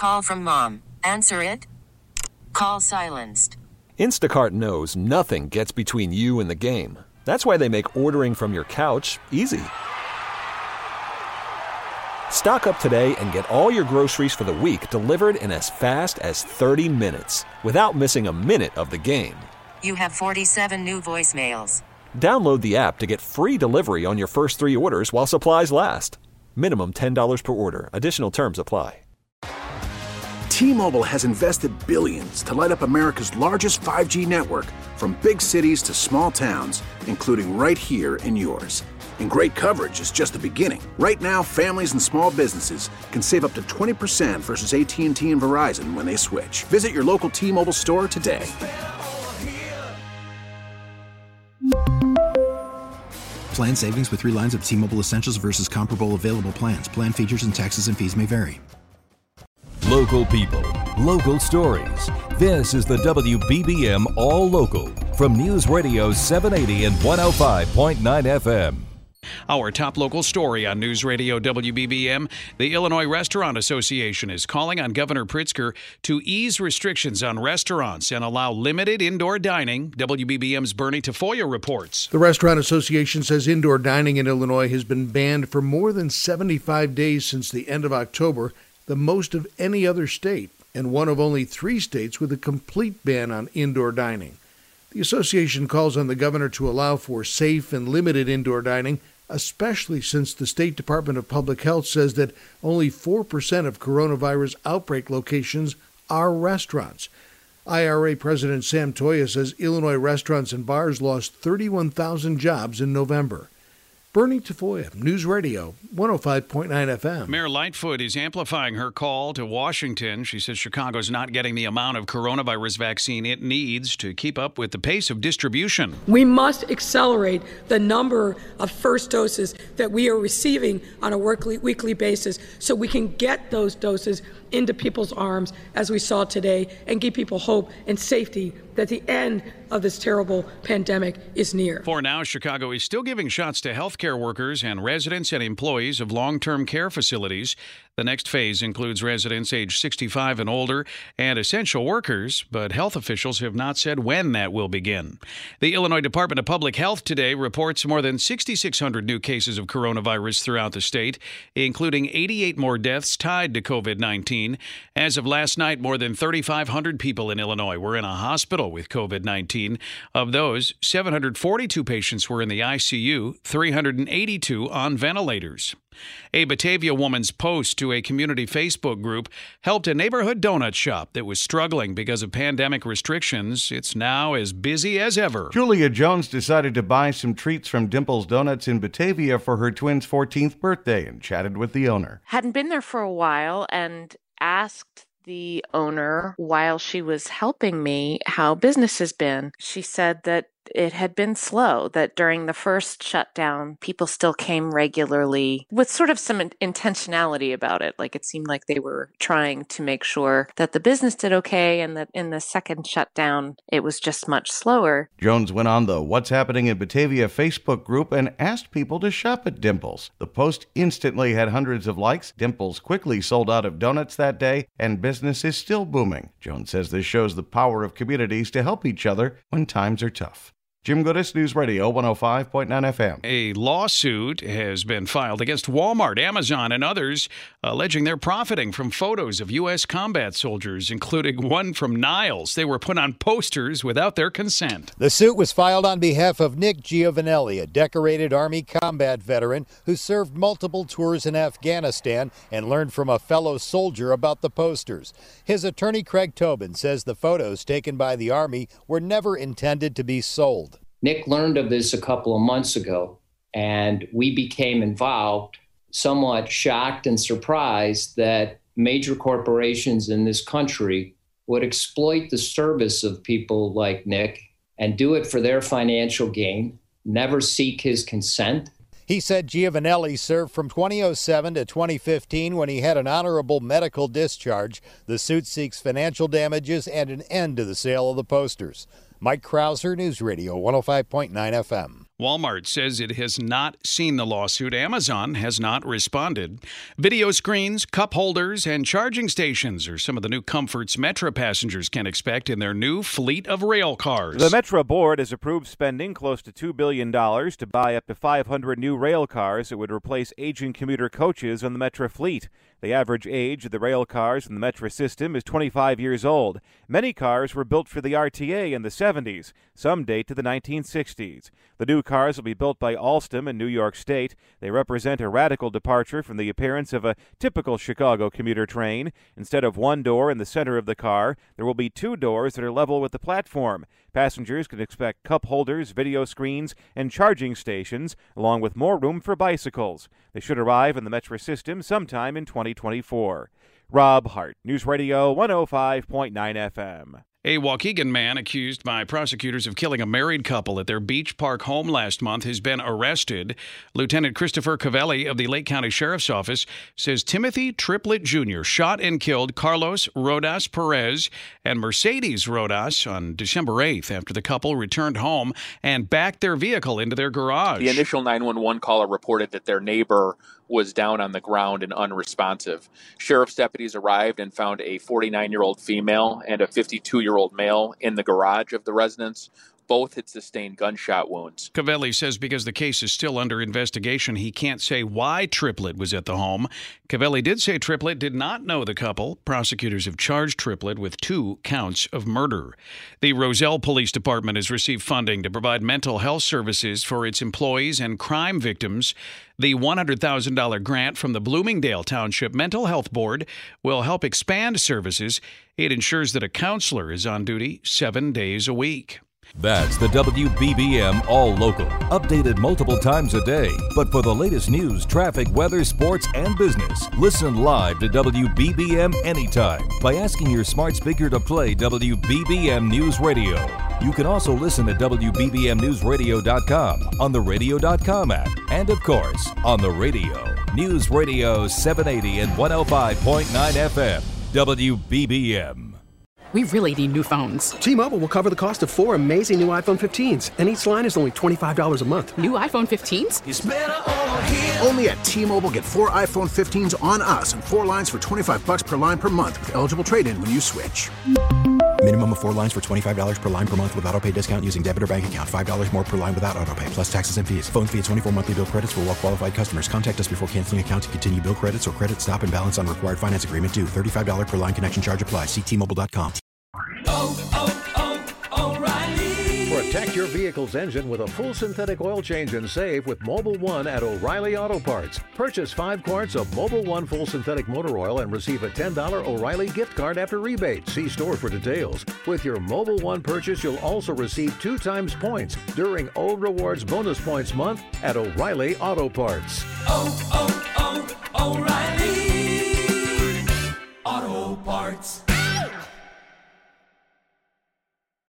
Call from mom. Answer it. Call silenced. Instacart knows nothing gets between you and the game. That's why they make ordering from your couch easy. Stock up today and get all your groceries for the week delivered in as fast as 30 minutes without missing a minute of the game. You have 47 new voicemails. Download the app to get free delivery on your first 3 orders while supplies last. Minimum $10 per order. Additional terms apply. T-Mobile has invested billions to light up America's largest 5G network, from big cities to small towns, including right here in yours. And great coverage is just the beginning. Right now, families and small businesses can save up to 20% versus AT&T and Verizon when they switch. Visit your local T-Mobile store today. Plan savings with 3 lines of T-Mobile Essentials versus comparable available plans. Plan features and taxes and fees may vary. Local people, local stories. This is the WBBM All Local from News Radio 780 and 105.9 FM. Our top local story on News Radio WBBM. The Illinois Restaurant Association is calling on Governor Pritzker to ease restrictions on restaurants and allow limited indoor dining. WBBM's Bernie Tafoya reports. The Restaurant Association says indoor dining in Illinois has been banned for more than 75 days since the end of October, the most of any other state, and one of only 3 states with a complete ban on indoor dining. The association calls on the governor to allow for safe and limited indoor dining, especially since the State Department of Public Health says that only 4% of coronavirus outbreak locations are restaurants. IRA President Sam Toia says Illinois restaurants and bars lost 31,000 jobs in November. Bernie Tafoya, News Radio, 105.9 FM. Mayor Lightfoot is amplifying her call to Washington. She says Chicago's not getting the amount of coronavirus vaccine it needs to keep up with the pace of distribution. We must accelerate the number of first doses that we are receiving on a weekly basis so we can get those doses into people's arms, as we saw today, and give people hope and safety that the end of this terrible pandemic is near. For now, Chicago is still giving shots to healthcare workers and residents and employees of long-term care facilities. The next phase includes residents age 65 and older and essential workers, but health officials have not said when that will begin. The Illinois Department of Public Health today reports more than 6,600 new cases of coronavirus throughout the state, including 88 more deaths tied to COVID-19. As of last night, more than 3,500 people in Illinois were in a hospital with COVID-19. Of those, 742 patients were in the ICU, 382 on ventilators. A Batavia woman's post to a community Facebook group helped a neighborhood donut shop that was struggling because of pandemic restrictions. It's now as busy as ever. Julia Jones decided to buy some treats from Dimples Donuts in Batavia for her twins' 14th birthday and chatted with the owner. Hadn't been there for a while and asked the owner while she was helping me how business has been. She said that it had been slow, that during the first shutdown, people still came regularly with sort of some intentionality about it. Like it seemed like they were trying to make sure that the business did okay and that in the second shutdown, it was just much slower. Jones went on the What's Happening in Batavia Facebook group and asked people to shop at Dimples. The post instantly had hundreds of likes. Dimples quickly sold out of donuts that day, and business is still booming. Jones says this shows the power of communities to help each other when times are tough. Jim Goodis, News Radio 105.9 FM. A lawsuit has been filed against Walmart, Amazon, and others, alleging they're profiting from photos of U.S. combat soldiers, including one from Niles. They were put on posters without their consent. The suit was filed on behalf of Nick Giovanelli, a decorated Army combat veteran who served multiple tours in Afghanistan and learned from a fellow soldier about the posters. His attorney, Craig Tobin, says the photos taken by the Army were never intended to be sold. Nick learned of this a couple of months ago, and we became involved, somewhat shocked and surprised that major corporations in this country would exploit the service of people like Nick and do it for their financial gain, never seek his consent. He said Giovanelli served from 2007 to 2015 when he had an honorable medical discharge. The suit seeks financial damages and an end to the sale of the posters. Mike Krauser, News Radio 105.9 FM. Walmart says it has not seen the lawsuit. Amazon has not responded. Video screens, cup holders, and charging stations are some of the new comforts Metra passengers can expect in their new fleet of rail cars. The Metra board has approved spending close to $2 billion to buy up to 500 new rail cars that would replace aging commuter coaches on the Metra fleet. The average age of the rail cars in the Metra system is 25 years old. Many cars were built for the RTA in the 70s. Some date to the 1960s. The new cars will be built by Alstom in New York State. They represent a radical departure from the appearance of a typical Chicago commuter train. Instead of one door in the center of the car, there will be two doors that are level with the platform. Passengers can expect cup holders, video screens, and charging stations, along with more room for bicycles. They should arrive in the Metra system sometime in 2024. Rob Hart, News Radio 105.9 FM. A Waukegan man accused by prosecutors of killing a married couple at their Beach Park home last month has been arrested. Lieutenant Christopher Cavelli of the Lake County Sheriff's Office says Timothy Triplett Jr. shot and killed Carlos Rodas Perez and Mercedes Rodas on December 8th after the couple returned home and backed their vehicle into their garage. The initial 911 caller reported that their neighbor was down on the ground and unresponsive. Sheriff's deputies arrived and found a 49-year-old female and a 52-year-old male in the garage of the residence. Both had sustained gunshot wounds. Cavelli says because the case is still under investigation, he can't say why Triplett was at the home. Cavelli did say Triplett did not know the couple. Prosecutors have charged Triplett with 2 counts of murder. The Roselle Police Department has received funding to provide mental health services for its employees and crime victims. The $100,000 grant from the Bloomingdale Township Mental Health Board will help expand services. It ensures that a counselor is on duty 7 days a week. That's the WBBM All Local, updated multiple times a day. But for the latest news, traffic, weather, sports, and business, listen live to WBBM anytime by asking your smart speaker to play WBBM News Radio. You can also listen at WBBMNewsRadio.com, on the Radio.com app, and of course, on the radio. News Radio 780 and 105.9 FM, WBBM. We really need new phones. T-Mobile will cover the cost of 4 amazing new iPhone 15s, and each line is only $25 a month. New iPhone 15s? It's better over here. Only at T-Mobile, get 4 iPhone 15s on us and 4 lines for $25 per line per month with eligible trade-in when you switch. Minimum of 4 lines for $25 per line per month with autopay discount using debit or bank account. $5 more per line without autopay, plus taxes and fees. Phone fee at 24 monthly bill credits for well-qualified customers. Contact us before canceling account to continue bill credits or credit stop and balance on required finance agreement due. $35 per line connection charge applies. See T-Mobile.com. O'Reilly. Protect your vehicle's engine with a full synthetic oil change and save with Mobil 1 at O'Reilly Auto Parts. Purchase 5 quarts of Mobil 1 full synthetic motor oil and receive a $10 O'Reilly gift card after rebate. See store for details. With your Mobil 1 purchase, you'll also receive 2 times points during O Rewards Bonus Points Month at O'Reilly Auto Parts. O'Reilly Auto Parts.